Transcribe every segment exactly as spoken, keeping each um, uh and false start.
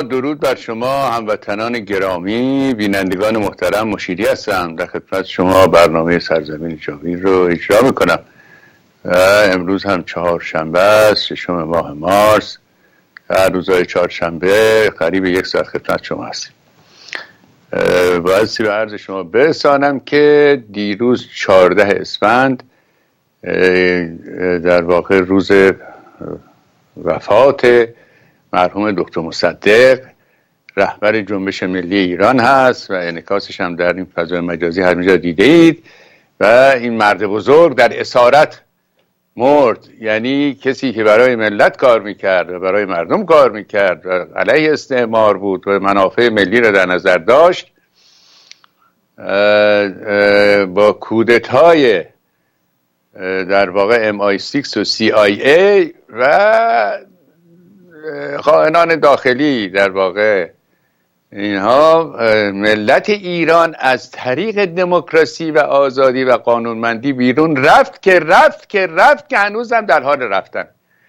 درود بر شما هموطنان گرامی. بینندگان محترم، مشیری هستم، در خدمت شما برنامه سرزمین جاوید رو اجرا میکنم. امروز هم چهارشنبه است، ششم ماه مارس. هر روزهای چهارشنبه قریب یک ساعت خدمت شما هستیم. بایستی به عرض شما برسانم که دیروز چهارده اسفند در واقع روز وفات مرحوم دکتر مصدق رهبر جنبش ملی ایران هست و انعکاسش هم در این فضای مجازی هر جا دیده اید. و این مرد بزرگ در اسارت مرد، یعنی کسی که برای ملت کار میکرد و برای مردم کار میکرد و علیه استعمار بود و منافع ملی را در نظر داشت، با کودتای در واقع ام آی سیکس و سی آی ای و خائنان داخلی، در واقع اینها ملت ایران از طریق دموکراسی و آزادی و قانونمندی بیرون رفت که رفت که رفت که هنوز هم در حال رفتن.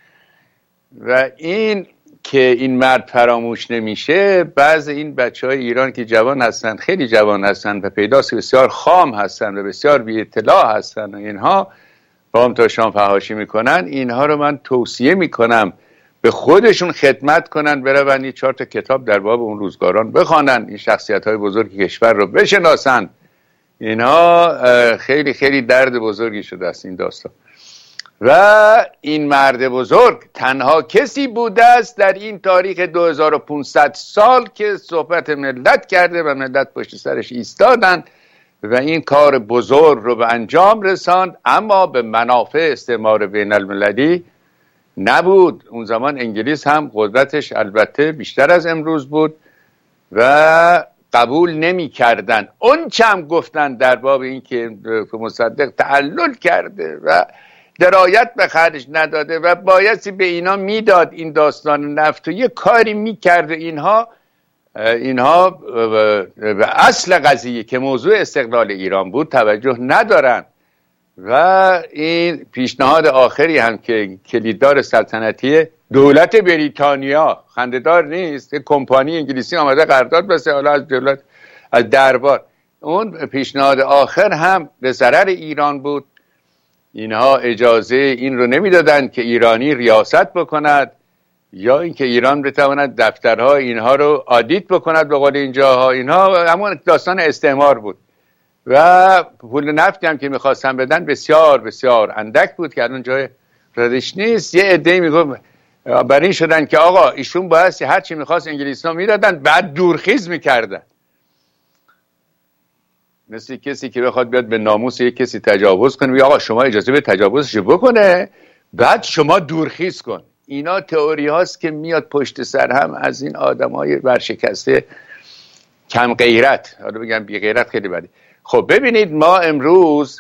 و این که این مرد فراموش نمیشه، بعض این بچه های ایران که جوان هستن، خیلی جوان هستن و پیداست که بسیار خام هستن و بسیار بی اطلاع هستن و اینها بام تا شام فحاشی میکنن، اینها رو من توصیه میکنم به خودشون خدمت کنن، برون چهار تا کتاب در باب اون روزگاران بخوانن، این شخصیت های بزرگ کشور رو بشناسن. اینها خیلی خیلی درد بزرگی شده است این داستان. و این مرد بزرگ تنها کسی بوده است در این تاریخ دو هزار و پانصد سال که صحبت ملت کرده و ملت پشت سرش ایستادن و این کار بزرگ رو به انجام رساند، اما به منافع استعمار بین المللی نبود. اون زمان انگلیس هم قدرتش البته بیشتر از امروز بود و قبول نمی کردن. اون چم گفتن در باب این که مصدق تعلل کرده و درایت به خرج نداده و بایستی به اینا میداد این داستان نفت و یه کاری میکرده، اینها اینها به اصل قضیه که موضوع استقلال ایران بود توجه ندارن. و این پیشنهاد آخری هم که کلیددار سلطنتی دولت بریتانیا، خنده‌دار نیست، یک کمپانی انگلیسی آمده قرارداد بسته حالا از دولت از دربار، اون پیشنهاد آخر هم به ضرر ایران بود. اینها اجازه این رو نمیدادن که ایرانی ریاست بکند یا اینکه ایران بتواند دفترها اینها رو آدیت بکند به قول اینجاها. اینها همون داستان استعمار بود و پول نفتی هم که میخواستن بدن بسیار بسیار اندک بود که الان جای ردش نیست. یه عده‌ای میگفت برای این شدن که آقا ایشون بایستی هر چی میخواست انگلیس‌ها میدادن، بعد دورخیز میکردن، مثل کسی که بخواد بیاد به ناموس یک کسی تجاوز کنه، آقا شما اجازه به تجاوزش بکنه بعد شما دورخیز کن. اینا تئوری هاست که میاد پشت سر هم از این آدمای ورشکسته کم غیرت، حالا بگم بی غیرت خیلی بده. خب ببینید، ما امروز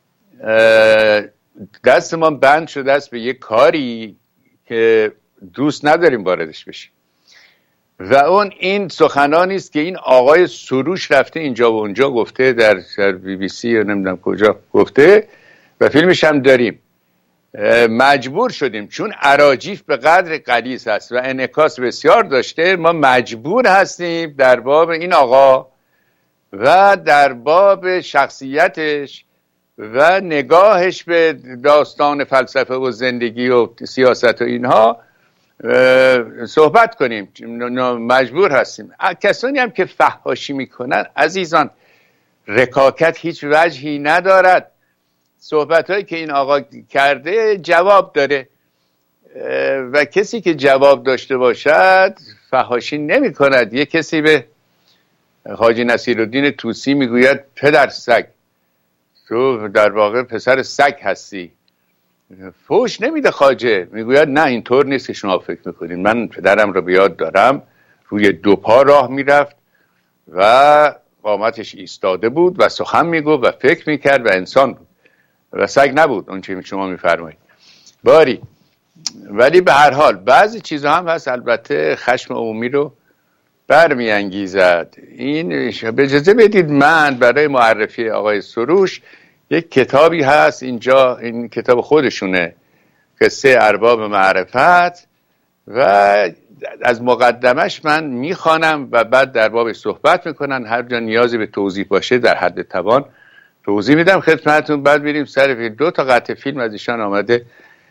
دست ما بند شده است به یک کاری که دوست نداریم واردش بشیم و اون این سخنانی است که این آقای سروش رفته اینجا و اونجا گفته، در در بی بی سی یا نمیدونم کجا گفته و فیلمش هم داریم. مجبور شدیم چون اراجیف به قدر غلیظ هست و انعکاس بسیار داشته، ما مجبور هستیم در باب این آقا و در باب شخصیتش و نگاهش به داستان فلسفه و زندگی و سیاست و اینها صحبت کنیم. مجبور هستیم. کسانی هم که فحاشی میکنن عزیزان، رکاکت هیچ وجهی ندارد. صحبت هایی که این آقا کرده جواب داره و کسی که جواب داشته باشد فحاشی نمی کند. یک کسی به حاجی نصیرالدین طوسی میگوید پدر سگ، تو در واقع پسر سگ هستی. فوش نمیده خواجه، میگوید نه اینطور نیست که شما فکر میکنین. من پدرم رو بیاد دارم، روی دو پا راه میرفت و قامتش ایستاده بود و سخن میگفت و فکر میکرد و انسان بود و سگ نبود اون چی شما میفرمایید. باری ولی به هر حال بعضی چیزها هم هست البته خشم عمومی رو برمیانگیزد. این به اجازه بدید من برای معرفی آقای سروش یک کتابی هست اینجا، این کتاب خودشونه، قصه ارباب معرفت، و از مقدمش من میخوانم و بعد در باب صحبت میکنن. هر جا نیازی به توضیح باشه در حد توان توضیح میدم خدمتتون. بعد میریم سر فیلم. دو تا قطعه فیلم از ایشان آمده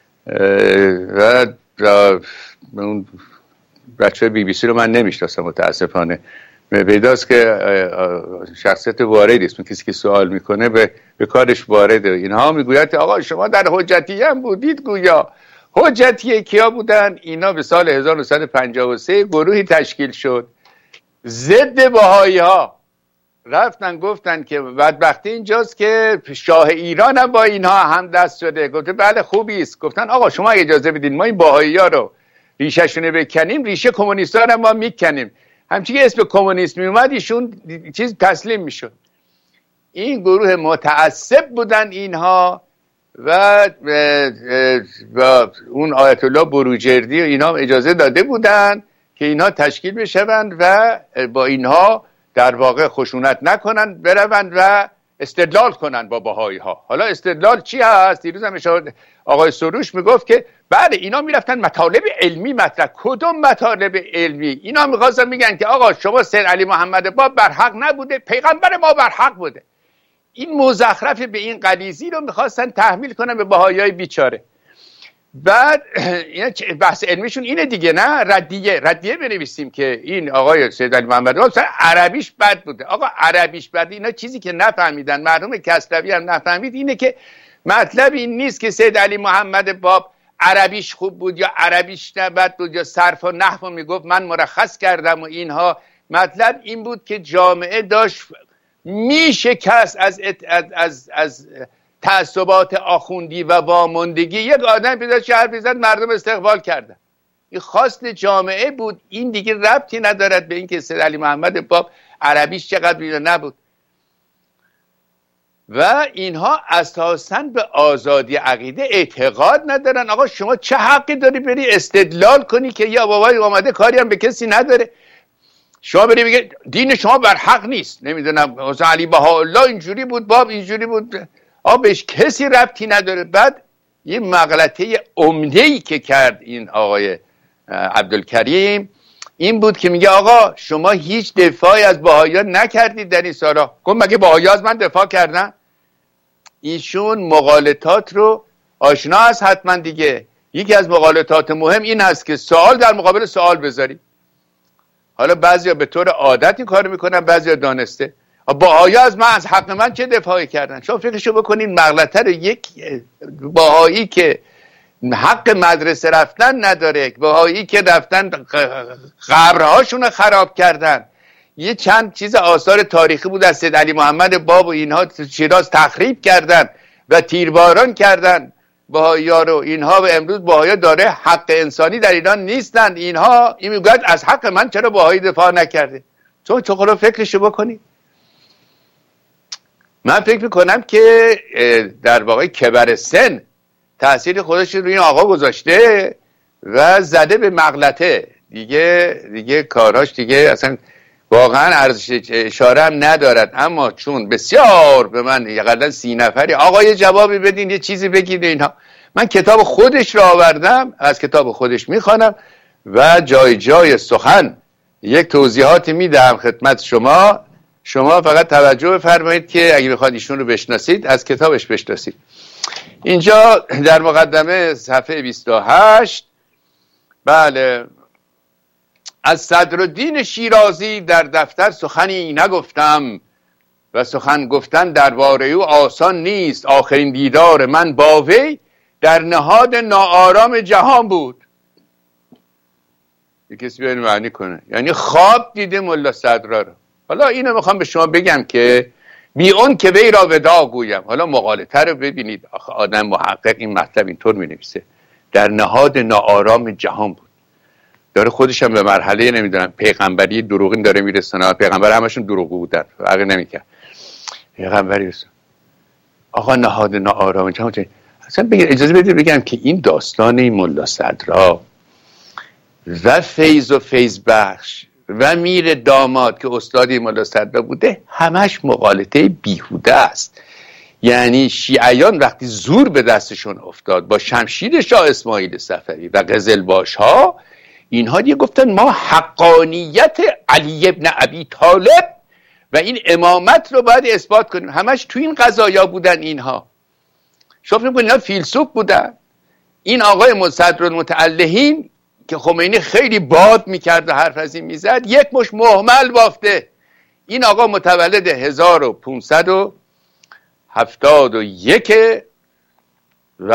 و اون بچه بی بی سی رو من نمیشناسم متاسفانه. پیداست که شخصیت واردی است، کسی که سوال میکنه به, به کارش وارده. اینها میگوید آقا شما در حجتیه هم بودید. گویا حجتیه کیا بودن؟ اینا به سال هزار و نهصد و پنجاه و سه گروهی تشکیل شد ضد بهایی ها. رفتن گفتن که بدبختی اینجاست که شاه ایران هم با اینها هم دست شده. گفته بله خوبی است. گفتن آقا شما اجازه بدین ما این بهایی ها رو ریشه‌شون بکنیم، ریشه کمونیست‌ها رو ما میکنیم. همچنین اسم کمونیست می اومد ایشون چیز تسلیم میشد. این گروه متعصب بودن اینها و, و اون آیت الله بروجردی و اینا اجازه داده بودن که اینها تشکیل بشوند و با اینها در واقع خشونت نکنن، بروند و استدلال کنن با بهایی ها. حالا استدلال چی هست؟ دیروز هم آقای سروش میگفت که بله اینا میرفتن مطالب علمی مطرح. کدوم مطالب علمی؟ اینا میخواستن میگن که آقا شما سید علی محمد باب بر حق نبوده، پیغمبر ما بر حق بوده. این مزخرف به این غلیظی رو میخواستن تحمیل کنن به بهاییای بیچاره. بعد اینا بحث علمیشون اینه دیگه، نه ردیه ردیه بنویسیم که این آقای سید علی محمد باب عربیش بد بوده. آقا عربیش بد، اینا چیزی که نفهمیدن، مرحوم کسروی هم نفهمید، اینه که مطلب این نیست که سید علی محمد باب عربیش خوب بود یا عربیش بد بود یا صرف و نحو میگفت من مرخص کردم و اینها. مطلب این بود که جامعه داشت میشکست از از از, از تعصبات آخوندی و واماندگی. یک آدم پیدا شهر بیزد مردم استقبال کردن. این خواست جامعه بود. این دیگه ربطی ندارد به اینکه سید علی محمد باب عربیش چقدر بیده نبود. و اینها اساساً به آزادی عقیده اعتقاد ندارن. آقا شما چه حقی داری بری استدلال کنی که یا بابای آمده کاری هم به کسی نداره؟ شما بری بگه دین شما بر حق نیست، نمیدونم حسین علی بهاءالله اینجوری بود، باب اینجوری بود، آقا بهش کسی ربطی نداره. بعد یه مغلطه عمده‌ای که کرد این آقای عبدالکریم این بود که میگه آقا شما هیچ دفاعی از بهائیان نکردید در این سالا. گفت مگه بهایی از من دفاع کردن؟ ایشون مغالطات رو آشنا هست حتما دیگه. یکی از مغالطات مهم این هست که سوال در مقابل سوال بذاری. حالا بعضیا به طور عادت این کارو میکنن، بعضیا دانسته. بهایی از من از حق من چه دفاعی کردن؟ شما فکرشو بکنین مغلطه رو یک بهایی که حق مدرسه رفتن نداره، بهایی که رفتن قبرهاشون رو خراب کردن، یه چند چیز آثار تاریخی بود از سید علی محمد باب و اینها شیراز تخریب کردن و تیرباران کردن بهایی‌ها رو. اینها و امروز بهایی‌ها داره حق انسانی در ایران نیستند. اینها این میگوید از حق من چرا بهایی دفاع نکرده؟ چون چقدر فکرشو بکنی. من فکر میکنم که در واقع کبر سن تأثیر خودش روی این آقا گذاشته و زده به مغلطه دیگه. دیگه کاراش دیگه اصلا واقعا ارزش اشاره هم ندارد. اما چون بسیار به من یقلا سی نفری آقا یه جوابی بدین، یه چیزی بگید اینها، من کتاب خودش رو آوردم، از کتاب خودش میخوانم و جای جای سخن یک توضیحاتی میدم خدمت شما. شما فقط توجه بفرمایید که اگه بخواید ایشون رو بشناسید از کتابش بشناسید. اینجا در مقدمه صفحه بیست و هشت، بله، از صدرالدین شیرازی در دفتر سخنی نگفتم و سخن گفتن درباره او آسان نیست. آخرین دیدار من با وی در نهاد ناآرام جهان بود. یه کسی بیاین معنی کنه. یعنی خواب دیده ملا صدرا رو. حالا اینو میخوام به شما بگم که بی اون که وی را ودا گویم. حالا مقالطه رو ببینید، آخه آدم محقق این مطلب اینطور مینویسه، در نهاد ناآرام جهان بود. داره خودش هم به مرحله نمیدونم پیغمبری دروغین داره میرسونه. پیغمبر همشون دروغگو بودن، فرق نمیکنه. پیغمبری رسون آقا نهاد ناآرام جهان. اصلا بگید اجازه بدید بگم که این داستان این ملا صدرا و فیض و فیض بخش و میر داماد که استادی ملا صدرا بوده همش مغالطه بیهوده است. یعنی شیعیان وقتی زور به دستشون افتاد با شمشیر شاه اسماعیل صفوی و قزلباش ها، اینها دیگه گفتن ما حقانیت علی ابن ابی طالب و این امامت رو باید اثبات کنیم. همش تو این قضایا بودن اینها. شما فکر کنید اینا فیلسوف بودن؟ این آقای صدرالمتعلهین که خمینی خیلی باد میکرد و حرف از این میزد، یک مش مهمل بافته. این آقا متولد هزار و پانصد و هفتاد و یک و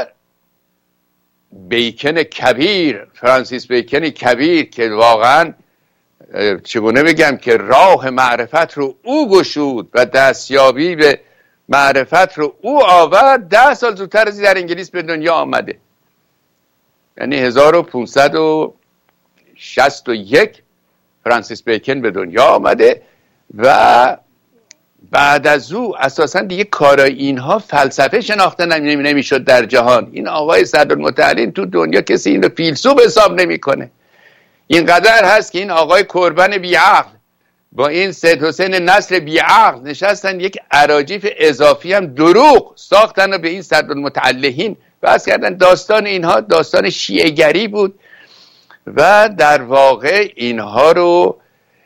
بیکن کبیر، فرانسیس بیکن کبیر که واقعا چگونه بگم که راه معرفت رو او گشود و دستیابی به معرفت رو او آورد، ده سال زودتر از در انگلیس به دنیا آمده. یعنی هزار و پانصد و شصت و یک فرانسیس بیکن به دنیا آمده و بعد از او اساسا دیگه کارای اینها فلسفه شناخته نمیشد در جهان. این آقای صدرالمتعلین تو دنیا کسی این رو فیلسوف حساب نمیکنه. اینقدر هست که این آقای کربن بیعقل با این سید حسین نصر بیعقل نشستن یک اراجیف اضافی هم دروغ ساختن و به این صدرالمتعلهین بحث کردن. داستان اینها داستان شیعه گری بود و در واقع اینها رو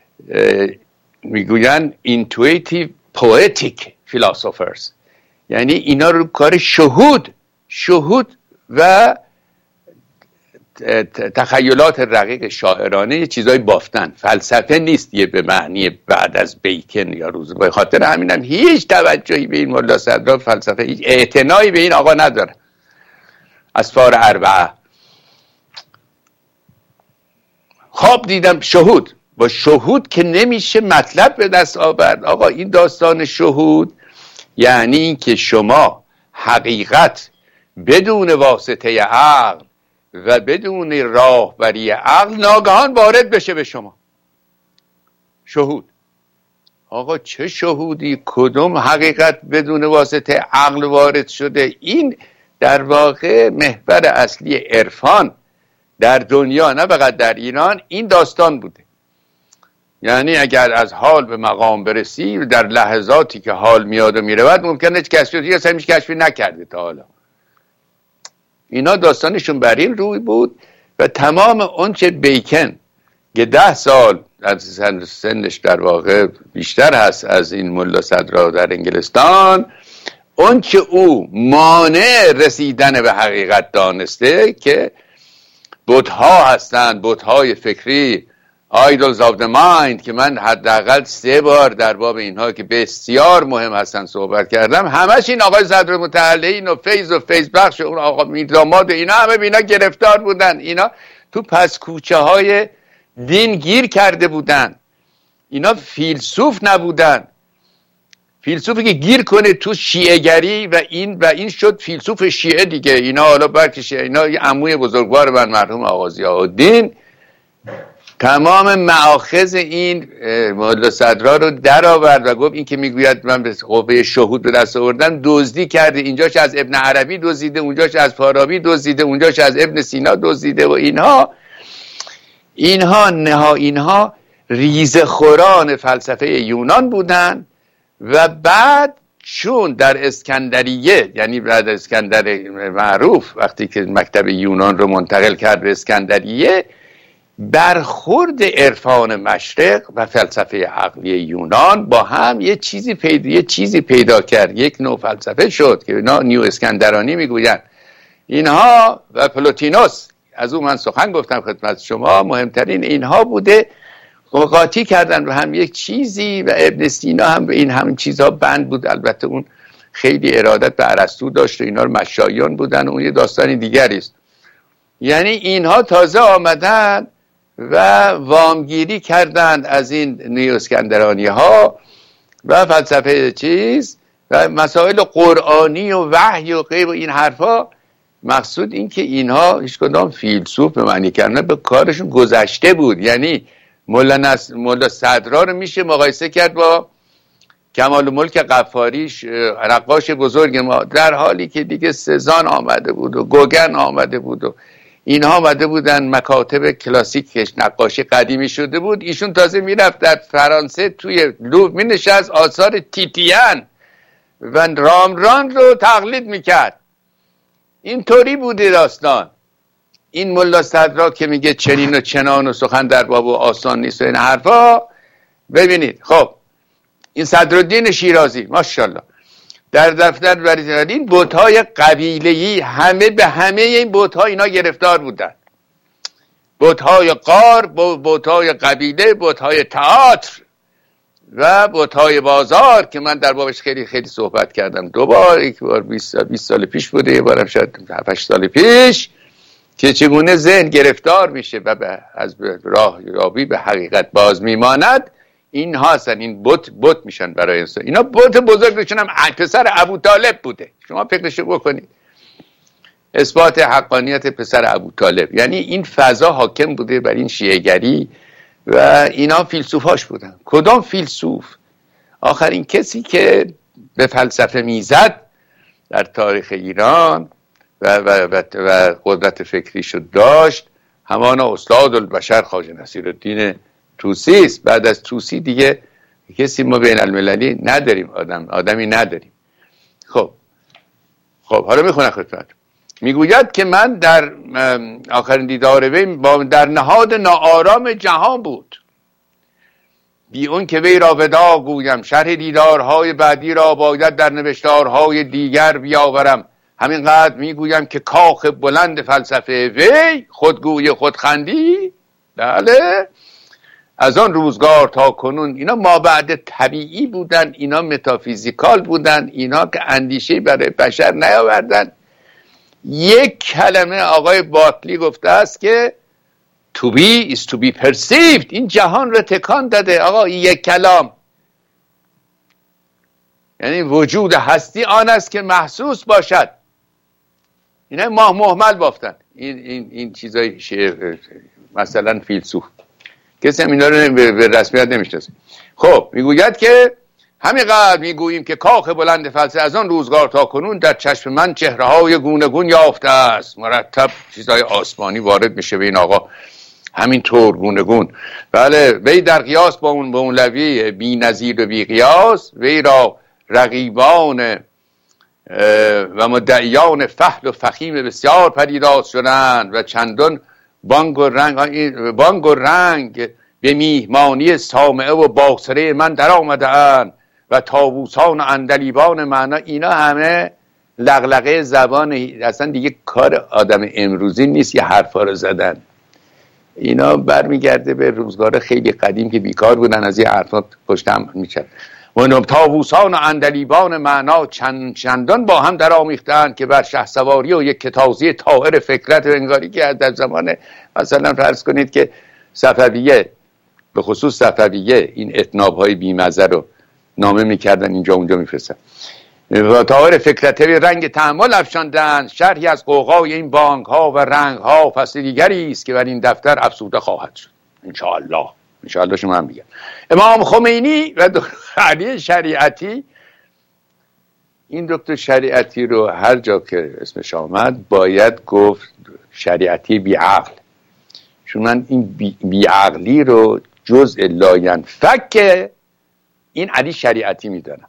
میگوین intuitive poetic philosophers، یعنی اینا رو کار شهود شهود و تخیلات رقیق شاعرانه یه چیزای بافتن. فلسفه نیست یه به معنی بعد از بیکن یا روز. به خاطر همینم هیچ توجهی به این ملا صدرا فلسفه، هیچ اعتنایی به این آقا نداره. اسفار اربعه خواب دیدم شهود، با شهود که نمیشه مطلب به دست آورد. آقا این داستان شهود یعنی این که شما حقیقت بدون واسطه عقل و بدون راهبری عقل ناگهان وارد بشه به شما. شهود. آقا چه شهودی؟ کدوم حقیقت بدون واسطه عقل وارد شده؟ این در واقع محور اصلی عرفان در دنیا، نه فقط در ایران، این داستان بوده. یعنی اگر از حال به مقام برسی در لحظاتی که حال میاد و میرود ممکنه هیچ کشفی دیگه هیچ کشفی نکرده تا حالا. اینا داستانشون بر این روی بود و تمام اون چه بیکن که ده سال از سنش در واقع بیشتر هست از این ملا صدرا در انگلستان، اون که او مانع رسیدن به حقیقت دانسته که بت‌ها هستند، بت‌های فکری، idols of the mind، که من حداقل سه بار در باب اینها که بسیار مهم هستن صحبت کردم. همش این آقای صدرالمتعلهین و فیض و فیض بخش و اون آقا میرداماد و اینا همه بینا گرفتار بودن. اینا تو پس کوچه های دین گیر کرده بودن. اینا فیلسوف نبودن. فیلسوفی که گیر کنه تو شیعه گری و این و این شد فیلسوف شیعه دیگه. اینا حالا برکشه، اینا یه عموی بزرگوار من مرحوم آقا ضیاءالدین تمام مآخذ این ملا صدرا رو در آورد و گفت این که میگوید من به قوه شهود به دست آوردم دزدی کرده. اینجاش از ابن عربی دزدیده، اونجاش از فارابی دزدیده، اونجاش از ابن سینا دزدیده. و اینها اینها نه اینها ریزخوران فلسفه یونان بودن. و بعد چون در اسکندریه، یعنی بعد اسکندر معروف وقتی که مکتب یونان رو منتقل کرد به اسکندریه، برخورد عرفان مشرق و فلسفه عقلی یونان با هم یه چیزی پیدا یه چیزی پیدا کرد، یک نوع فلسفه شد که اینا نیو اسکندرانی میگوین. اینها و پلوتینوس، از اون من سخن گفتم خدمت شما، مهمترین اینها بوده. قاطی کردن رو هم یک چیزی و ابن سینا هم به این همین چیزها بند بود. البته اون خیلی ارادت به ارسطو داشت و اینا رو مشایان بودن و اون یه داستانی دیگری است. یعنی اینها تازه آمدن و وامگیری کردند از این نیو اسکندرانی ها و فلسفه چیز و مسائل قرآنی و وحی و غیب و این حرفا. مقصود این که اینها هیچ کدام فیلسوف به معنی کردن به کارشون گذشته بود. یعنی مولا, نس... مولا صدرا رو میشه مقایسه کرد با کمال الملک قفاریش، نقاش بزرگ ما، در حالی که دیگه سزان آمده بود و گوگن آمده بود و اینها آمده بودن، مکاتب کلاسیک نقاشی قدیمی شده بود. ایشون تازه میرفت در فرانسه توی لوور مینشست آثار تیتیان و رامبران رو تقلید میکرد. اینطوری بوده داستان. این ملا صدرا که میگه چنین و چنان و سخن در باب و آسان نیست و این حرفا، ببینید خب این صدرالدین شیرازی ماشاءالله در دفتر برید این بت‌های قبیله‌ای همه به همه این بت‌ها اینا گرفتار بودن، بت‌های غار، بت‌های قبیله، بت‌های تئاتر و بت‌های بازار که من در بابش خیلی خیلی صحبت کردم دو بار، یک بار بیست سال پیش بوده، یه بارم شاید هفت سال پیش، که چگونه ذهن گرفتار میشه و به از راه یابی به حقیقت باز میماند. این هستن، این بت بت میشن برای انسان. اینا بت بزرگشون هم پسر ابوطالب بوده، شما فکرشو بکنید، اثبات حقانیت پسر ابوطالب، یعنی این فضا حاکم بوده بر این شیعه‌گری و اینا فیلسوفاش بودن. کدام فیلسوف؟ آخرین کسی که به فلسفه میزد در تاریخ ایران و, و, و, و قدرت فکریشو داشت همانا استاد البشر خواجه نصیرالدین طوسی است. بعد از طوسی دیگه کسی ما بین المللی نداریم، آدم آدمی نداریم. خب خب حالا میخونم خدمت. میگوید که من در آخرین دیدار وی با در نهاد ناآرام جهان بود، بی اون که وی را ودا گویم، شرح دیدارهای بعدی را باید در نوشتارهای دیگر بیاورم. همینقدر میگویم که کاخ بلند فلسفه وی خودگوی خودخندی، بله، از آن روزگار تا کنون اینا مابعد طبیعی بودن، اینا متافیزیکال بودن، اینا که اندیشه برای بشر نیاوردن. یک کلمه آقای بارکلی گفته است که to be is to be perceived. این جهان رو تکان داده آقا، این یک کلام، یعنی وجود هستی آن است که محسوس باشد. اینا ماه محمل بافتن این این این چیزای مثلا فیلسوف، کسی هم اینا رو به رسمیت نمیشناسه. خب میگوید که همینقدر میگوییم که کاخ بلند فلسفه از آن روزگار تا کنون در چشم من چهره های گونه گون یافته است. مرتب چیزهای آسمانی وارد میشه به این آقا، همین طور گونه گون. بله، وی در قیاس با اون مولوی بی نظیر و بی قیاس، وی را رقیبان و مدعیان فحل و فخیم بسیار پدیدار شدند و چندان بانگ و رنگ بانگ و رنگ به میهمانی سامعه و باصره من در آمدند و طاووسان و عندلیبان معنا. اینا همه لغلقه زبان، اصلا دیگه کار آدم امروزی نیست یه حرفا رو زدن. اینا برمیگرده به روزگار خیلی قدیم که بیکار بودن، از این حرفا پشت هم میشن. و طاووسان و عندلیبان معنا چند چندان با هم در آمیختند که بر شهسواری و یک کتازی طائر فکرت و انگاری که در زمان مثلا فرض کنید که صفویه، به خصوص صفویه، این اتناب های بیمزه رو نامه میکردن اینجا اونجا میفرستن و طائر فکرته رنگ تأمل افشاندند. شرحی از قوقای این بانک ها و رنگ ها فصل دیگری است که بر این دفتر افسوده خواهد شد انشاءالله. انشاءالله شما هم بگم. امام خمینی و دکتر علی شریعتی، این دکتر شریعتی رو هر جا که اسمش آمد باید گفت شریعتی بیعقل، چون من این بی بیعقلی رو جزء لاینفک این علی شریعتی میدانم.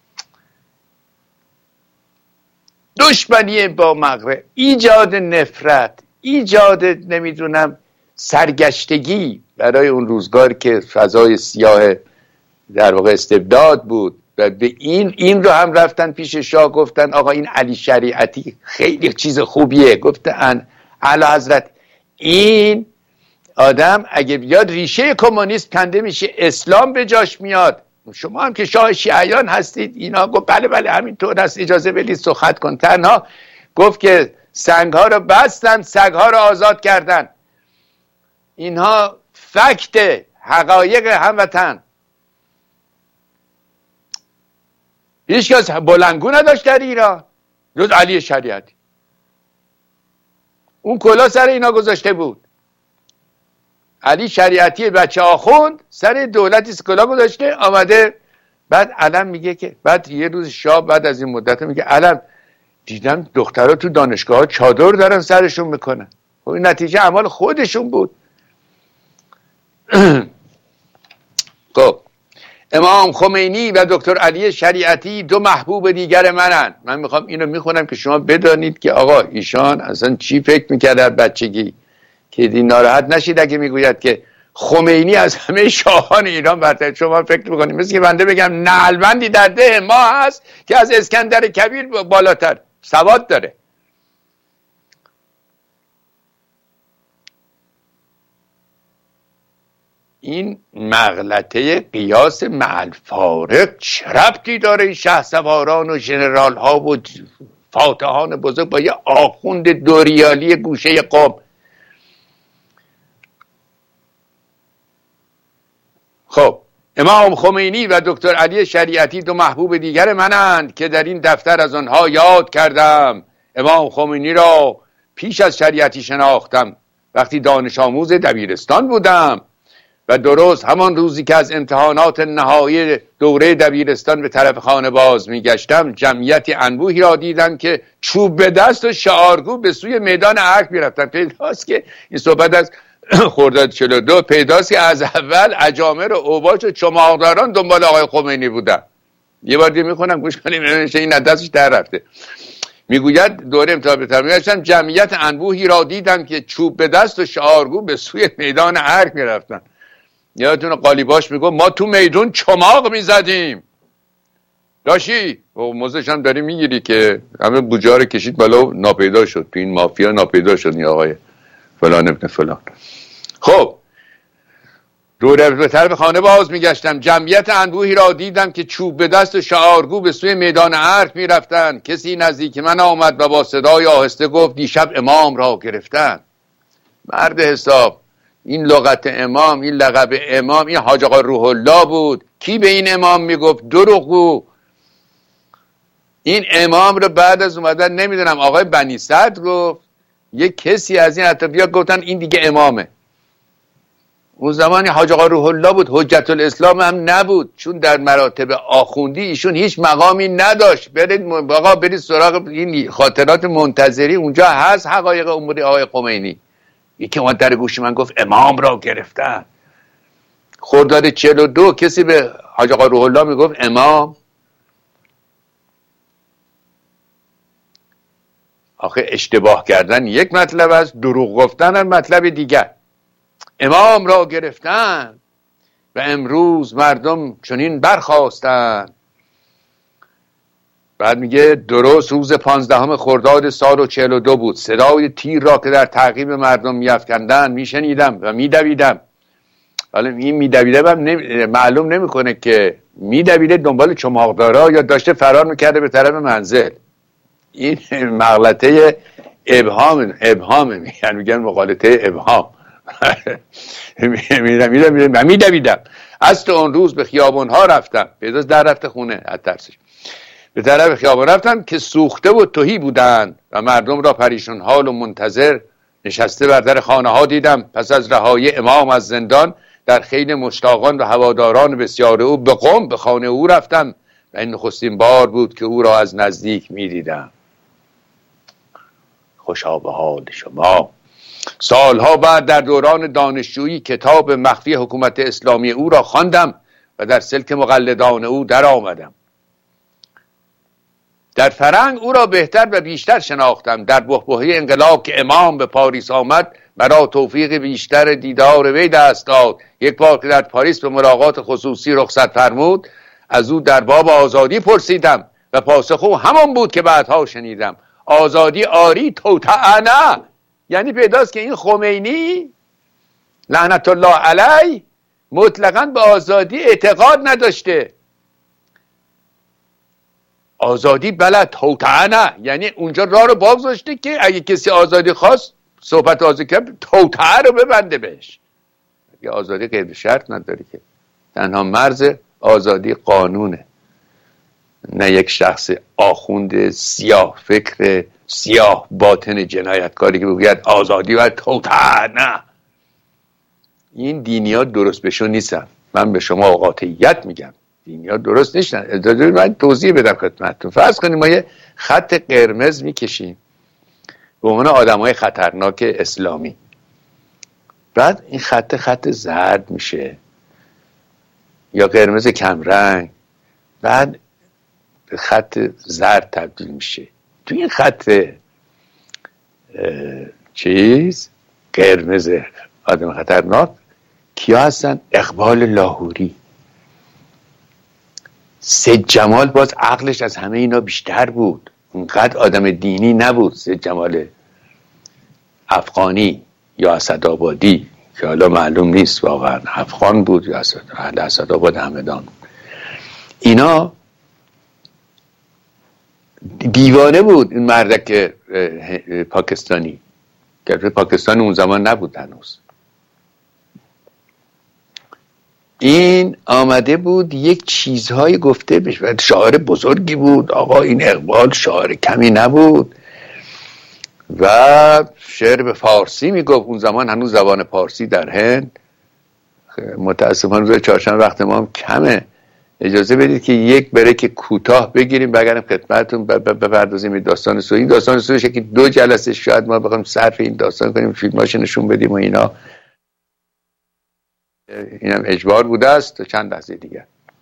دشمنی با مغرب، ایجاد نفرت، ایجاد نمیدونم سرگشتگی برای اون روزگار که فضای سیاه در واقع استبداد بود و به این این رو هم رفتن پیش شاه گفتن آقا این علی شریعتی خیلی چیز خوبیه. گفتن اعلی حضرت این آدم اگه بیاد ریشه کمونیسم کنده میشه، اسلام به جاش میاد. شما هم که شاه شیعیان هستید. اینا گفت بله بله همینطور است، اجازه بدید صحبت کن. تنها گفت که سنگ ها رو بستن، سگ ها رو آزاد کردن. اینها فکت حقایق هموطن. هیچ کس بلندگو نداشت در ایران جز علی شریعتی. اون کلا سر اینا گذاشته بود. علی شریعتی بچه آخوند سر دولتی سکولا گذاشته آمده. بعد علم میگه که بعد یه روز شاه بعد از این مدت میگه علم دیدم دخترها تو دانشگاه ها چادر دارن سرشون میکنن. خب این نتیجه اعمال خودشون بود. خب امام خمینی و دکتر علی شریعتی دو محبوب دیگر منن. من میخوام اینو میخونم که شما بدانید که آقا ایشان اصلا چی فکر میکرد در بچگی که دین ناراحت نشید اگه میگوید که خمینی از همه شاهان ایران برتر. شما فکر میکنید مثل که بنده بگم نعلبندی در ده ما هست که از اسکندر کبیر بالاتر سواد داره. این مغلطه قیاس مع الفارق چه ربطی داره این شهسواران و ژنرال ها و فاتحان بزرگ با یه آخوند دوریالی گوشه قم؟ خب امام خمینی و دکتر علی شریعتی دو محبوب دیگر منند که در این دفتر از آنها یاد کردم. امام خمینی را پیش از شریعتی شناختم وقتی دانش آموز دبیرستان بودم و درست همان روزی که از امتحانات نهایی دوره دبیرستان به طرف خانه باز میگشتم جمعیتی انبوهی را دیدم که چوب به دست و شعارگو به سوی میدان ارگ میرفتن. پیداست که این صحبت از خرداد چهل و دو، پیداست که از اول اجامر و اوباش و چماقداران دنبال آقای خمینی بودن. یه بار دیگه میخونم گوش کنیم این از دستش در رفته. میگوید دوره امتحان به طرف میگشتم جمعیت انبوهی را دیدم که چوب به دست و شعارگو به سوی میدان ارگ میرفتن. یادتونه قالیباش میگو ما تو میدون چماق میزدیم. داشی موزش هم داری میگیری که همه بوجه رو کشید بالا و ناپیدا شد. تو این مافیا ناپیدا شد این آقای فلان ابن فلان. خب رو به طرف خانه باز میگشتم جمعیت انبوهی را دیدم که چوب به دست و شعارگو به سوی میدان ارگ میرفتن. کسی نزدیک من آمد و با صدای آهسته گفت دیشب امام را گرفتن. مرد حساب، این لغت امام، این لقب امام، این حاج آقا روح الله بود. کی به این امام میگفت؟ دروغگو. این امام رو بعد از اومدن نمیدونم آقای بنی صدر گفت، یک کسی از این اطرافیا گفتن این دیگه امامه. اون زمانی حاج آقا روح الله بود، حجت الاسلام هم نبود، چون در مراتب آخوندی ایشون هیچ مقامی نداشت. برید آقا برید سراغ این خاطرات منتظری، اونجا هست حقایق امور آقای خمینی. یکی اومد در گوش من گفت امام را گرفتن. خرداد چهل و دو کسی به حاج آقا روح الله میگفت امام؟ آخه اشتباه کردن یک مطلب است، دروغ گفتن هم مطلب دیگر. امام را گرفتن و امروز مردم چنین برخاستن. بعد میگه درست روز پانزدهم خرداد سال و چهل و دو بود. صدای تیر را که در تعقیب مردم میافکندن میشنیدم و میدویدم. حالا این میدویدم هم نمی... معلوم نمیکنه که میدویده دنبال چماقدارا یا داشته فرار میکرده به طرف منزل. این مغلطه ابهام ابهام میگن میگن مغالطه ابهام. میدم میدم میدم میدویدم. از تو اون روز به خیابون ها رفتم. پیداست در رفته خونه از ترسش. به طرف خیابان رفتم که سوخته و تهی بودند و مردم را پریشان حال و منتظر نشسته بر در خانه ها دیدم. پس از رهایی امام از زندان در خیل مشتاقان و هواداران بسیار او به قم به خانه او رفتم و این نخستین بار بود که او را از نزدیک می دیدم. خوشا به حال شما. سالها بعد در دوران دانشجویی کتاب مخفی حکومت اسلامی او را خواندم و در سلک مقلدان او در آمدم. در فرنگ او را بهتر و بیشتر شناختم. در بحبوحه انقلاب که امام به پاریس آمد مرا توفیق بیشتر دیدار وی دست داد. یک بار که در پاریس به ملاقات خصوصی رخصت فرمود از او در باب آزادی پرسیدم و پاسخ او همان بود که بعدها شنیدم. آزادی آری توطئنا. یعنی پیداست که این خمینی لعنت الله علیه مطلقاً به آزادی اعتقاد نداشته. آزادی بلد توطئنا یعنی اونجا راه رو باز داشته که اگه کسی آزادی خواست صحبت آزادی کرد توطئه رو ببنده بهش. یه آزادی قید شرط نداره که، تنها مرز آزادی قانونه، نه یک شخص آخوند سیاه فکر سیاه باطن جنایتکاری که بگوید آزادی و توطئه. نه، این دینی‌ها درست بشون نیستن. من به شما قاطعیت میگم دینی‌ها درست نیستن. اجازه من توضیح بدم خدمتتون. فرض کنیم ما یه خط قرمز میکشیم به عنوان آدمای خطرناک اسلامی، بعد این خط خط زرد میشه یا قرمز کمرنگ، بعد به خط زرد تبدیل میشه. تو این خط چیز قرمز آدم خطرناک کیا هستن؟ اقبال لاهوری. سید جمال باز عقلش از همه اینا بیشتر بود، اونقدر آدم دینی نبود. سید جمال افغانی یا اسدآبادی که حالا معلوم نیست واقعا افغان بود یا اهل اسدآباد همدان بود، اینا دیوانه بود. این مردک پاکستانی که پاکستان اون زمان نبود هنوز، این آمده بود یک چیزهایی گفته بشه. شاعر بزرگی بود آقا، این اقبال شاعر کمی نبود و شعر به فارسی میگفت. اون زمان هنوز زبان فارسی در هند، متاسفانه روز چهارشنبه وقت ما هم کمه، اجازه بدید که یک بریک کوتاه بگیریم بگردم خدمتتون بپردازیم این داستان سوری. این داستان سوری که دو جلسه شاید ما بخوایم صرف این داستان کنیم، فیلماش نشون بدیم و اینا، اینم اجبار بوده است تا چند لحظه دیگر.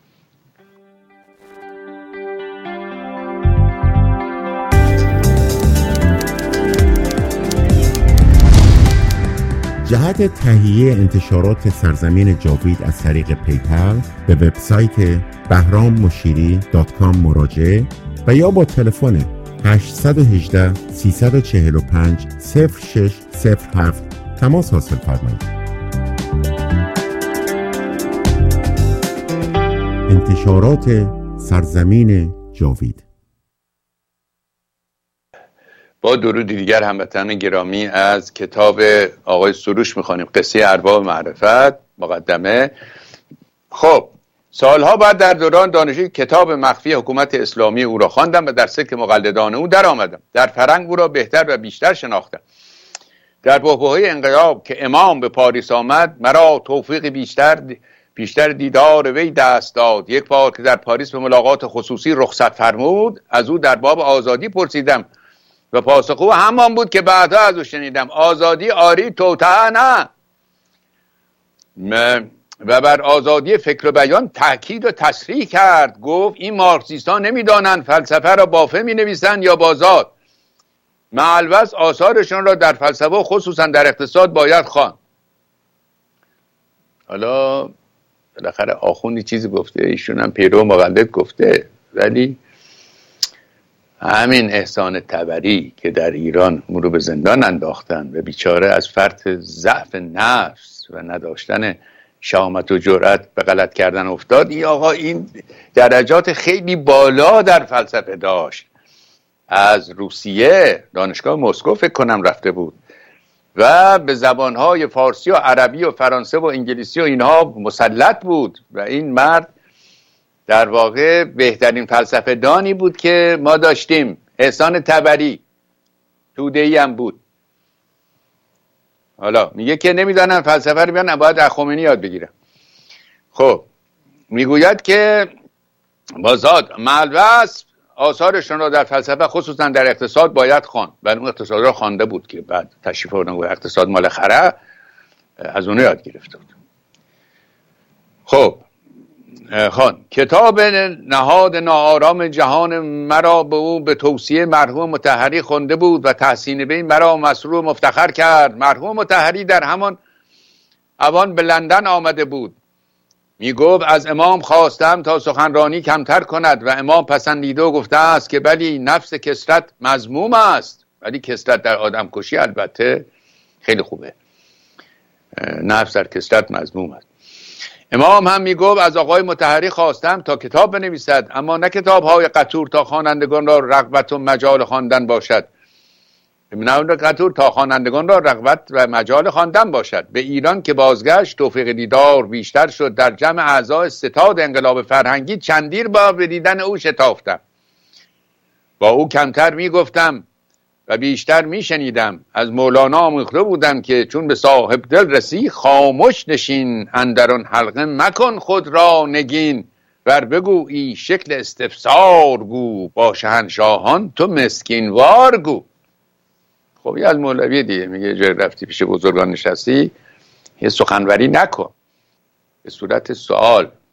جهت تهیه انتشارات سرزمین جاوید از طریق پیپل به وبسایت بهرام مشیری دات کام مراجعه و یا با تلفن هشت یک هشت سه چهار پنج صفر شش صفر هفت تماس حاصل فرمایید. انتشارات سرزمین جاوید. با درودی دیگر هموطنان گرامی از کتاب آقای سروش میخوانیم، قصه ارباب معرفت، مقدمه. خب سالها بعد در دوران دانشجویی کتاب مخفی حکومت اسلامی او را خواندم و در سلک مقلدان او در آمدم. در فرنگ او را بهتر و بیشتر شناختم. در بحبوحه انقلاب که امام به پاریس آمد، مرا توفیق بیشتر بیشتر دیدار وی دست داد. یک بار که در پاریس به ملاقات خصوصی رخصت فرمود، از او در باب آزادی پرسیدم و پاسخ او همان بود که بعدا از او شنیدم: آزادی آری، توطئه نه. و بر آزادی فکر و بیان تاکید و تصریح کرد. گفت این مارکسیستان نمیدانند فلسفه را بافه می نویسند یا بازاد. معلوس آثارشان را در فلسفه خصوصا در اقتصاد باید خواند. حالا بالاخره آخوندی چیزی گفته، ایشون هم پیرو مقلد گفته، ولی همین احسان طبری که در ایران او رو به زندان انداختن و بیچاره از فرط ضعف نفس و نداشتن شهامت و جرأت به غلط کردن افتاد، این آقا این درجات خیلی بالا در فلسفه داشت. از روسیه دانشگاه مسکو فکر کنم رفته بود و به زبانهای فارسی و عربی و فرانسه و انگلیسی و اینها مسلط بود و این مرد در واقع بهترین فلسفه دانی بود که ما داشتیم. احسان طبری توده‌ای هم بود. حالا میگه که نمیدانن فلسفه رو بیان، باید از خمینی یاد بگیرن. خب میگوید که بازاد معلوس آثارشون را در فلسفه خصوصا در اقتصاد باید خواند. ولی اون اقتصاد را خوانده بود که بعد تشریف آوردن و اقتصاد مال خره، از اون یاد گرفته بود. خب خان کتاب نهاد ناآرام جهان مرا به او به توصیه مرحوم مطهری خونده بود و تحسین بی مرا مسرور مفتخر کرد. مرحوم مطهری در همان اوان به لندن آمده بود. می گفت از امام خواستم تا سخنرانی کمتر کند و امام پسندیده و گفته است که بلی نفس کثرت مذموم است، ولی کثرت در آدم کشی البته خیلی خوبه. نفس در کثرت مذموم است. امام هم می گفت از آقای مطهری خواستم تا کتاب بنویسد، اما نه کتاب های قطور تا خوانندگان را رغبت و مجال خواندن باشد. نه قطور تا خوانندگان را رغبت و مجال خواندن باشد. به ایران که بازگشت توفیق دیدار بیشتر شد. در جمع اعضای ستاد انقلاب فرهنگی چندین بار به دیدن او شتافتم. با او کمتر می گفتم و بیشتر می شنیدم. از مولانا آموخته بودم که چون به صاحب دل رسی، خاموش نشین اندرون حلقه مکن خود را نگین، ور بگویی شکل استفسار گو، با شهنشاهان تو مسکین وار گو. خب یه از مولوی دیگه میگه جای رفتی پیش بزرگان نشستی، یه سخنوری نکن به صورت سوال،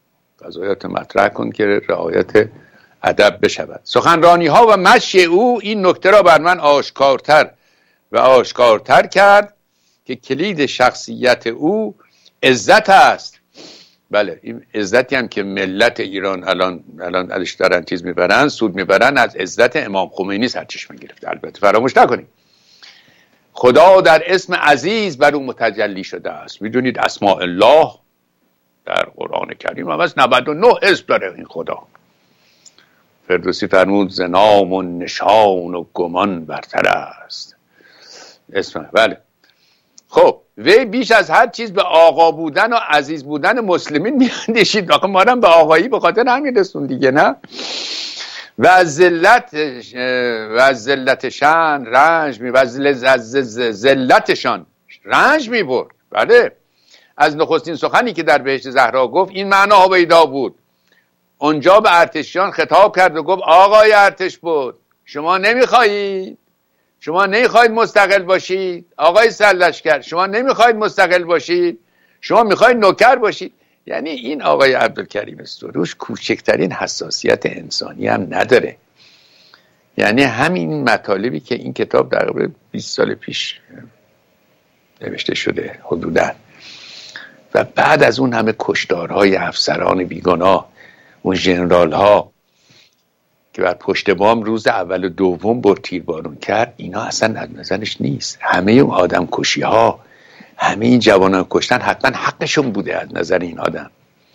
قضایات مطرح کن که رعایت ادب بشود. سخنرانی ها و مشی او این نکته را بر من آشکارتر و آشکارتر کرد که کلید شخصیت او عزت است. بله، این عزتی هم که ملت ایران الان الان ازش دارن چیز میبرن، سود میبرن، از عزت امام خمینی سرچشمه گرفته. البته فراموش نکنیم خدا در اسم عزیز بر او متجلی شده است. میدونید اسماء الله در قرآن کریم هم از نود و نه اسم داره این خدا. فردوسی فرمود ز نام و نشان و گمان برتر است اسم. بله خب وی بیش از هر چیز به آقا بودن و عزیز بودن مسلمین میاندیشید. واقعا ما هم به آقایی به خاطر همین رسون دیگه، نه؟ و از ذلت و از ذلتشان رنج می و از ذلتشان رنج می برد. بله، از نخستین سخنی که در بهشت زهرا گفت این معنا پیدا بود. اونجا به ارتشیان خطاب کرد و گفت آقای ارتش بود، شما نمیخواهید شما نمیخواهید مستقل باشید. آقای سرلشکر شما نمیخواهید مستقل باشید، شما میخواهید نوکر باشید. یعنی این آقای عبدالکریم سروش کوچکترین حساسیت انسانی هم نداره. یعنی همین مطالبی که این کتاب در قبل بیست سال پیش نوشته شده حدوداً، و بعد از اون همه کشتارهای افسران بیگناه، اون ژنرال ها که بر پشت بام روز اول و دوم بر تیربارون کرد، اینا اصلا از نظرش نیست. همه اون آدم کشی ها، همه این جوانان کشتن حتما حقشون بوده از نظر این آدم.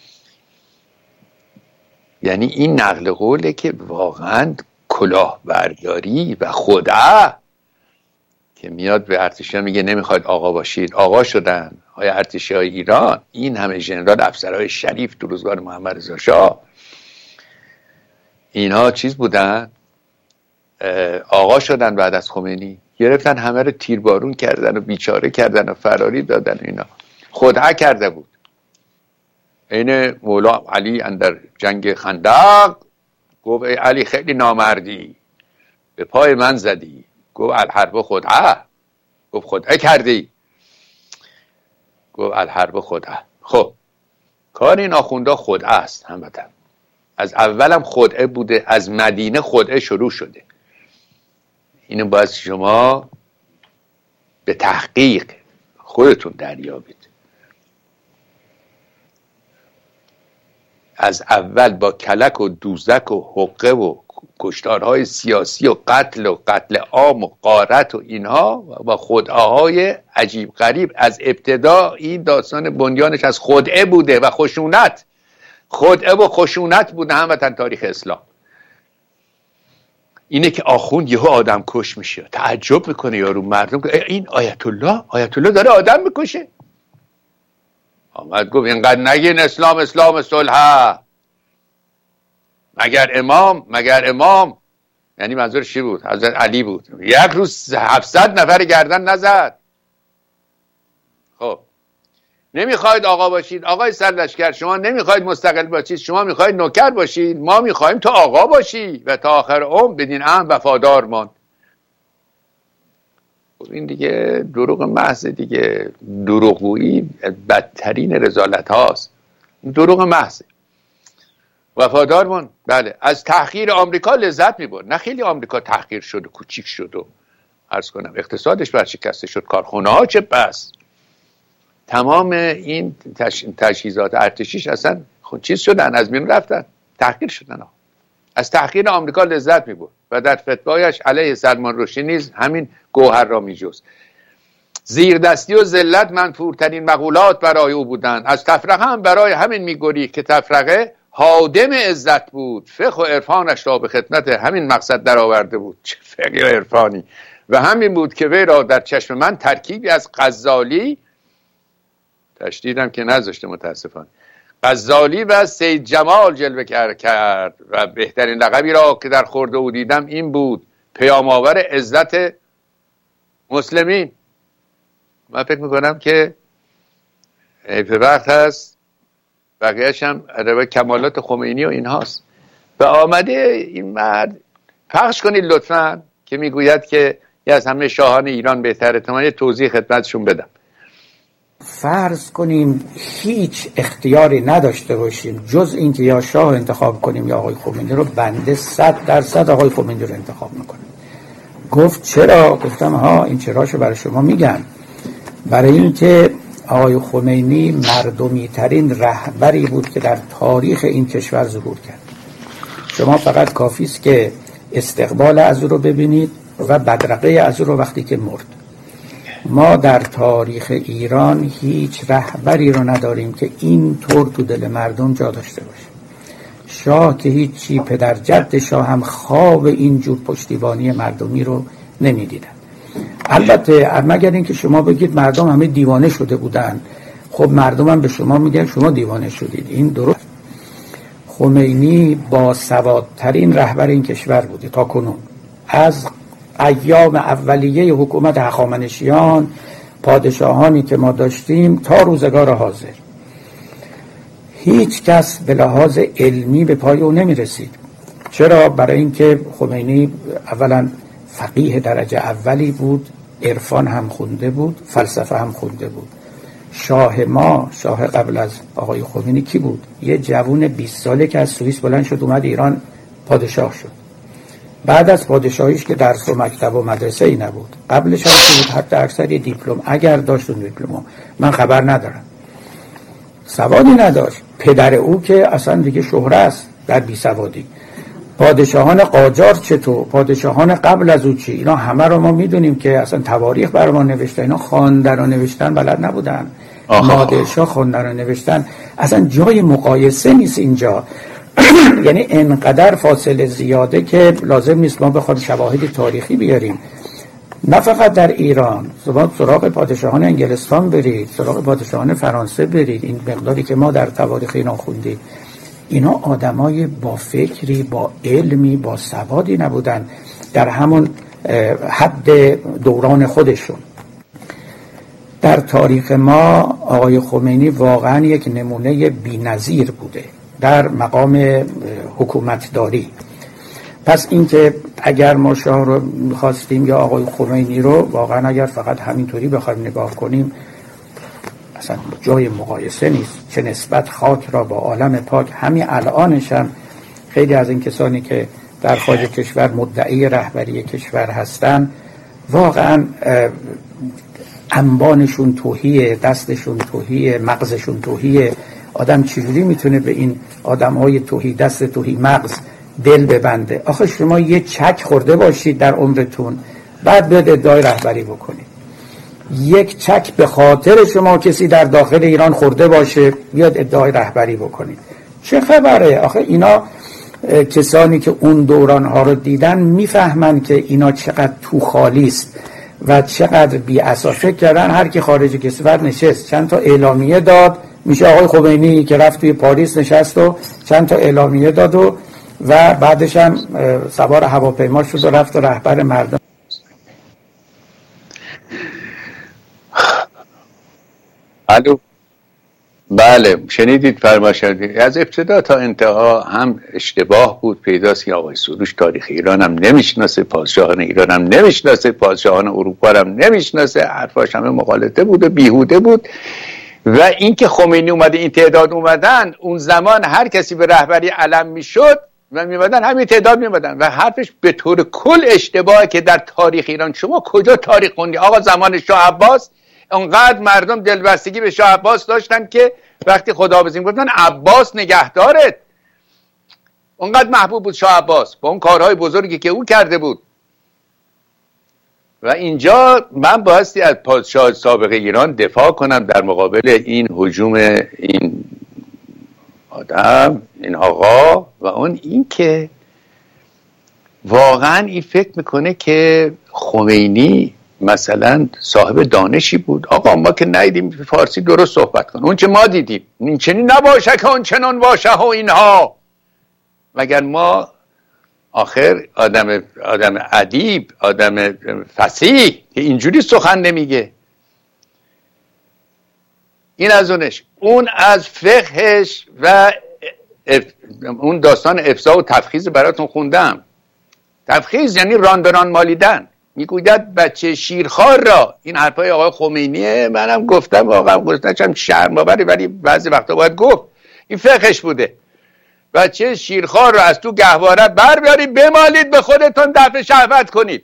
یعنی این نقل قوله که واقعا کلاهبرداری و خدعه که میاد به ارتشیان میگه نمیخواید آقا باشید، آقا شدن های ارتشی های ایران. این همه ژنرال افسرهای شریف تو روزگار محمد رضا شاه، اینا چیز بودن، آقا شدن بعد از خمینی، گرفتن همه رو تیربارون کردن و بیچاره کردن و فراری دادن. اینا خدعه کرده بود. این مولا علی اندر جنگ خندق گفت ای علی خیلی نامردی، به پای من زدی. گفت الحرب خدعه. گفت خدعه کردی. گفت الحرب خدعه. خب کار این آخونده خدعه است هموطن. از اولم خدعه بوده، از مدینه خدعه شروع شده. اینو باید شما به تحقیق خودتون دریابید. از اول با کلک و دوزک و حقه و کشتارهای سیاسی و قتل و قتل عام و غارت و اینها و خدعه‌های عجیب غریب، از ابتدا این داستان بنیانش از خدعه بوده و خشونت. خدعه و خشونت بوده هموطن تاریخ اسلام. اینه که آخوند یهو آدم کش میشه، تعجب میکنه یارو، مردم که این آیت الله آیت الله داره آدم میکشه. آمد گفت اینقدر نگین اسلام اسلام صلح، مگر امام مگر امام. یعنی منظورش چی بود؟ حضرت علی بود. یک روز هفتصد نفر گردن نزد. خب نمیخواید آقا باشید، آقای سرلشکر شما نمیخواید مستقل باشید، شما میخواید نوکر باشید، ما میخوایم تو آقا باشی و تا آخر عمر بدین ام وفادار مان. این دیگه دروغ محض دیگه. دروغگویی بدترین رذالت هاست. دروغ محض. وفادار مان. بله، از تحقیر آمریکا لذت میبرد. نه خیلی آمریکا تحقیر شد و کوچیک شد و عرض کنم اقتصادش برشکسته شد، کارخونه ها چه بس، تمام این تش... تجهیزات ارتشیش اصلا خود چیز شدن، از میون رفتن، تحقیر شدن ها. از تحقیر آمریکا لذت میبرد و در فتوایش علیه سلمان رشدی نیز همین گوهر را میجست. زیردستی و ذلت منفورترین مقولات برای او بودند. از تفرقه هم برای همین میگوری که تفرقه هادم عزت بود، فقه و عرفانش را به خدمت همین مقصد درآورده بود. چه فقه و عرفانی! و همین بود که وی را در چشم من ترکیبی از غزالی، تشدیدم که نذاشته متاسفانه، غزالی و سید جمال جلوه کرد و بهترین لقبی را که در خورده او دیدم این بود، پیام‌آور عزت مسلمین. من فکر میکنم که حیف وقت هست، بقیهش هم عدوه کمالات خمینی و این هاست. و آمده این مرد پخش کنید لطفاً که میگوید که یه از همه شاهان ایران بهتره. تا من یه توضیح خدمتشون بدم. فرض کنیم هیچ اختیاری نداشته باشیم جز اینکه یا شاه انتخاب کنیم یا آقای خمینی رو، بنده صد درصد آقای خمینی رو انتخاب میکنم. گفت چرا؟ گفتم ها این چراشو برای شما میگم. برای اینکه آقای خمینی مردمی ترین رهبری بود که در تاریخ این کشور ظهور کرد. شما فقط کافی است که استقبال از او رو ببینید و بدرقه از او رو وقتی که مرد. ما در تاریخ ایران هیچ رهبری رو نداریم که این طور تو دل مردم جا داشته باشه. شاه که هیچی، پدر جد شاه هم خواب اینجور پشتیبانی مردمی رو نمیدیدن. البته مگر اینکه شما بگید مردم همه دیوانه شده بودن، خب مردم هم به شما میگن شما دیوانه شدید. این درست. خمینی با سوادترین رهبر این کشور بوده تا کنون. از ایام اولیه حکومت هخامنشیان، پادشاهانی که ما داشتیم تا روزگار حاضر، هیچ کس به لحاظ علمی به پای او نمی رسید. چرا؟ برای اینکه خمینی اولا فقیه درجه اولی بود، عرفان هم خونده بود، فلسفه هم خونده بود. شاه ما، شاه قبل از آقای خمینی کی بود؟ یه جوون بیست ساله که از سوئیس بلند شد اومد ایران پادشاه شد. بعد از پادشاهیش که درس و مکتب و مدرسه ای نبود، قبلش هم بود حتی اکثر یه دیپلم، اگر داشت اون دیپلم من خبر ندارم، سوادی نداشت. پدر او که اصلا دیگه شهره است در بی سوادی. پادشاهان قاجار چطور؟ پادشاهان قبل از او چی؟ اینا همه رو ما میدونیم که اصلا تواریخ برای ما نوشته، اینا خواندن و نوشتن بلد نبودن. نادرشاه خواندن و نوشتن، اصلا جای مقایسه نیست اینجا. یعنی انقدر فاصله زیاده که لازم نیست ما بخواد شواهد تاریخی بیاریم. نه فقط در ایران، شما سراغ پادشاهان انگلستان برید، سراغ پادشاهان فرانسه برید، این مقداری که ما در تواریخ اینا خوندیم، اینا آدمای با فکری، با علمی، با سوادی نبودن در همون حد دوران خودشون. در تاریخ ما آقای خمینی واقعا یک نمونه بی‌نظیر بوده در مقام حکومتداری. پس اینکه اگر ما شاه رو می‌خواستیم یا آقای خمینی رو، واقعا اگر فقط همینطوری بخوایم نگاه کنیم اصلا جای مقایسه نیست. چه نسبت خاک را با عالم پاک. همین الانش هم خیلی از این کسانی که در خارج کشور مدعی رهبری کشور هستن، واقعا انبانشون توهیه، دستشون توهیه، مغزشون توهیه. آدم چجوری میتونه به این آدم‌های توهی دست، توهی مغز دل ببنده؟ آخه شما یه چک خورده باشید در عمرتون، بعد بیاد ادعای رهبری بکنید. یک چک به خاطر شما کسی در داخل ایران خورده باشه، بیاد ادعای رهبری بکنید. چه خبره؟ آخه اینا کسانی که اون دورانها رو دیدن میفهمن که اینا چقدر تو خالی است و چقدر بی اساس. فکر کردن هر کی خارج کشور نشست چند تا اعلامیه داد میشه آقای خمینی که رفت توی پاریس نشست و چند تا اعلامیه داد و و بعدش هم سوار هواپیما شد و رفت و رهبر مردم. الو، بله شنیدید فرمایشات از ابتدا تا انتها هم اشتباه بود. پیداست که آقای سروش تاریخ ایران هم نمیشناسه، پادشاهان ایران هم نمیشناسه، پادشاهان اروپا هم نمیشناسه، حرفاش همه مغالطه بود و بیهوده بود. و اینکه خمینی اومده این تعداد اومدن، اون زمان هر کسی به رهبری علم میشد و میمدن همین تعداد میمدن و حرفش به طور کل اشتباهه که در تاریخ ایران شما کجا تاریخ خوندی؟ آقا زمان شاه عباس اونقدر مردم دلبستگی به شاه عباس داشتن که وقتی خداحافظی گفتن عباس نگهدارت، اونقدر محبوب بود شاه عباس با اون کارهای بزرگی که او کرده بود. و اینجا من بایستی از پادشاه سابق ایران دفاع کنم در مقابل این هجوم این آدم، این آقا، و اون این که واقعا این فکر میکنه که خمینی مثلا صاحب دانشی بود. آقا ما که ندیدیم فارسی درست صحبت کن، اون چه ما دیدیم این چنین نباشه که اون چنان باشه و اینها. مگر ما آخر آدم آدم ادیب، آدم فصیح که اینجوری سخن نمیگه؟ این از اونش. اون از فقهش و اف... اون داستان افضاء و تفخیذ براتون خوندم. تفخیذ یعنی ران بران مالیدن. میگوید بچه شیرخوار را، این حرفای آقای خمینیه، منم گفتم واقعا گفتم شرم آوره ولی بعضی وقتا باید گفت، این فقهش بوده. بچه شیرخوار را از تو گهواره بر بیارید بمالید به خودتون دفع شهوت کنید.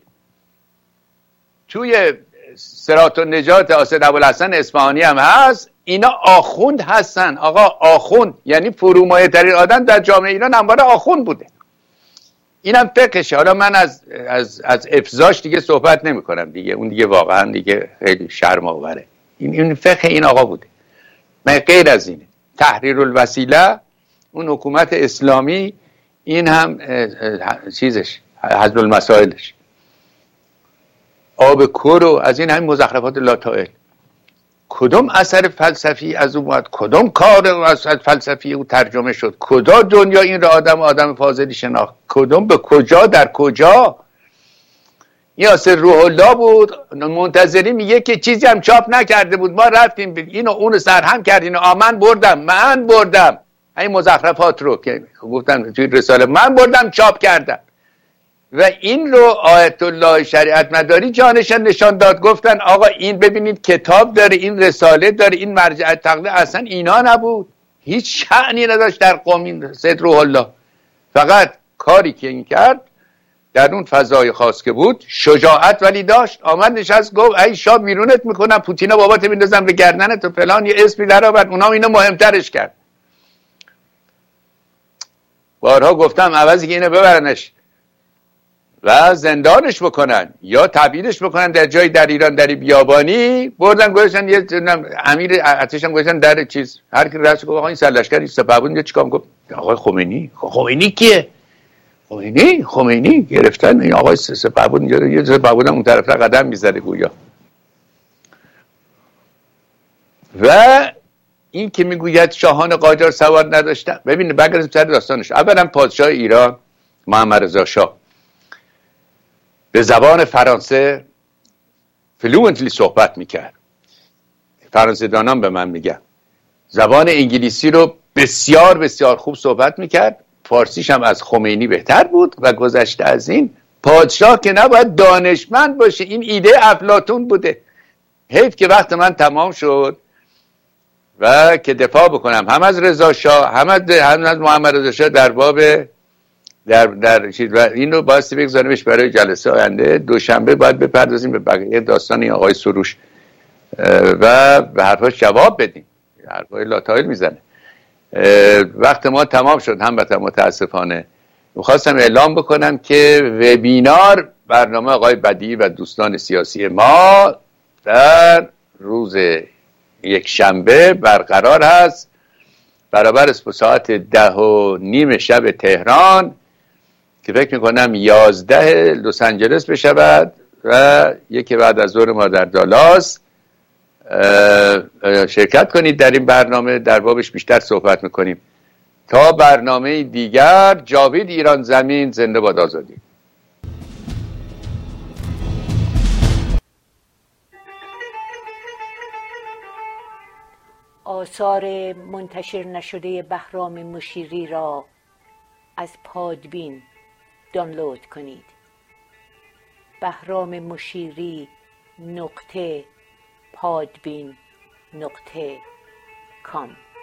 توی صراط النجات آسد ابوالحسن اصفهانی هم هست. اینا آخوند هستن آقا، آخوند یعنی فرومایه ترین آدم در جامعه ایران همواره آخوند بوده. اینم فقهشه. حالا من از از از افزاش دیگه صحبت نمی کنم دیگه، اون دیگه واقعا دیگه خیلی شرم آوره. این این فقه این آقا بوده. من غیر از اینه تحریر الوسیله، اون حکومت اسلامی، این هم چیزش حل المسائلش، آب کورو، از این همین مزخرفات لاتائل. کدوم اثر فلسفی از اون اومد، کدوم کار از فلسفی او ترجمه شد، کجا دنیا این را آدم آدم فاضلی شناخت، کدوم به کجا در کجا. یاسر روح الله بود منتظری، میگه که چیزی هم چاپ نکرده بود، ما رفتیم اینو اونو سرهم کردیم، آمن بردم من بردم این مزخرفات رو که گفتن توی رساله، من بردم چاپ کردم. و این رو آیت الله شریعت مداری جانشان نشان داد، گفتن آقا این ببینید کتاب داره، این رساله داره، این مرجع تقلید، اصلا اینا نبود، هیچ شأنی نداشت در قوم سید روح الله. فقط کاری که این کرد در اون فضای خاص که بود شجاعت ولی داشت، آمد نشست گفت ای شاه بیرونت میکنم، پوتینا بابات میندازم به گردنت و فلان، یه اسمی در آورد، اونا اینو مهمترش کرد. بارها گفتم عوضی که اینو ببرنش و زندانش بکنن یا تبعیدش بکنن در جای در ایران در بیابانی، بردن گذاشتن یه امیر ارتش هم گذاشتن در چیز، هر کی رفت گفت آقا این سرلشکر سپهبد اینجا چیکار می‌کنه؟ آقای خمینی. خمینی کیه؟ خمینی خمینی گرفتن این آقای سپهبد اینجا، یه سپهبد اون طرف قدم می‌زده گویا. و این که میگوید شاهان قاجار سواد نداشتن، ببینید بگردیم سر داستانش. اولا پادشاه ایران محمد رضا شاه به زبان فرانسه فلوئنتلی صحبت میکرد، فرانسه دانان به من میگن. زبان انگلیسی رو بسیار بسیار خوب صحبت میکرد، فارسیش هم از خمینی بهتر بود. و گذشته از این پادشاه که نباید دانشمند باشه، این ایده افلاطون بوده. حیف که وقت من تمام شد و که دفاع بکنم هم از رضا شاه هم از, هم از محمد رضا شاه در باب در در چیز، و این رو باستی بگذاریمش برای جلسه آینده. دوشنبه باید بپردازیم به بقیه داستان این آقای سروش و به حرفاش جواب بدیم، حرفای لاتایل میزنه. وقت ما تمام شد همبته متاسفانه. میخواستم اعلام بکنم که وبینار برنامه آقای بدیعی و دوستان سیاسی ما در روز یک شنبه برقرار هست، برابر است با ساعت ده و نیم شب تهران که فکر میکنم یازده لس آنجلس بشود و یکی بعد از ظهر ما در دالاس. شرکت کنید در این برنامه، در بابش بیشتر صحبت میکنیم. تا برنامه دیگر، جاوید ایران زمین، زنده باد آزادی. آثار منتشر نشده بهرام مشیری را از پادبین دانلود کنید. بهرام مشیری نقطه پادبین نقطه کام